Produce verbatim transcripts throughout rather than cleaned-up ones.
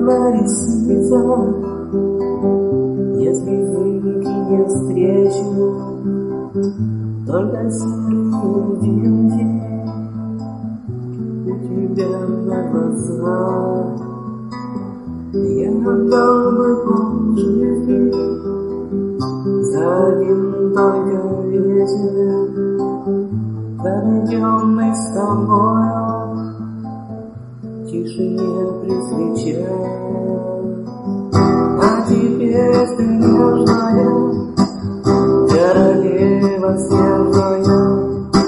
на ресницах, если языки не встречу, только серые дымки у тебя на глазах. Я отдал бы полжизни за один только вечер, проведенный с тобою в тишине при свечах. А теперь ты нежная, королева снежная,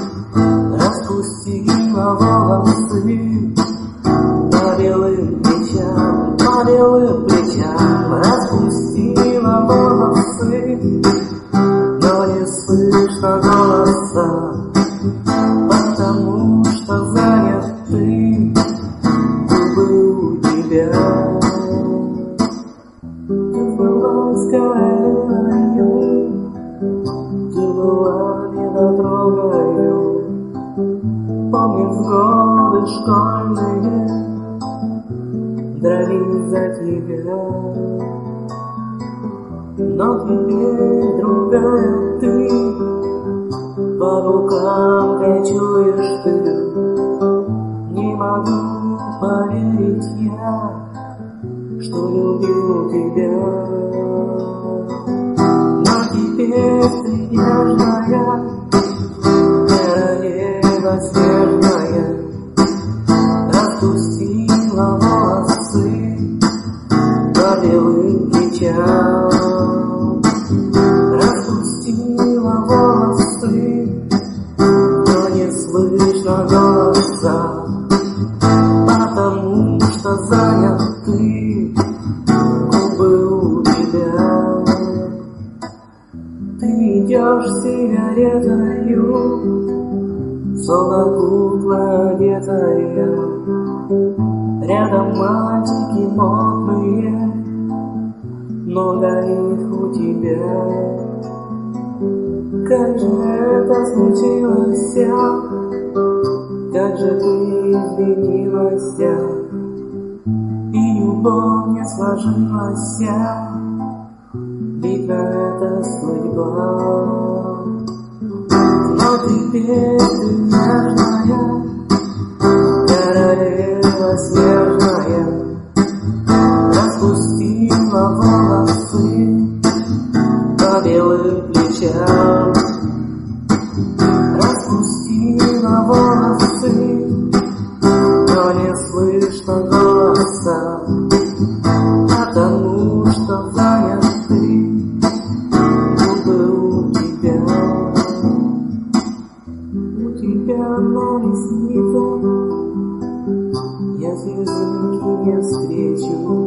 распустила волосы по белым плечам, по белым плечам, распустила волосы, но не слышно голоса, потому что занят ты, губы у тебя. Ты была с королевою, ты была недотрогою, помнишь годы школьные, дрались за тебя. Но теперь другая ты, по рукам ты чуешь ты. Не могу поверить я, что любил тебя. Но теперь ты нежная, королева снежная, распустила волосы по белым плечам, распустила волосы, но не слышно голоса, потому что занят ты, губы у тебя. Ты идешь с сигаретою, словно кукла одетая, рядом мальчики модные, много их у тебя. Как же это случилось, как же ты изменилась, и любовь не сложилась, видно, это судьба. Но теперь ты нежная, королева снежная, распустила волосы по белым плечам, распустила волосы, но не слышно голоса, потому что занят ты, губы у тебя. У тебя на ресницах я слезинки не встречу,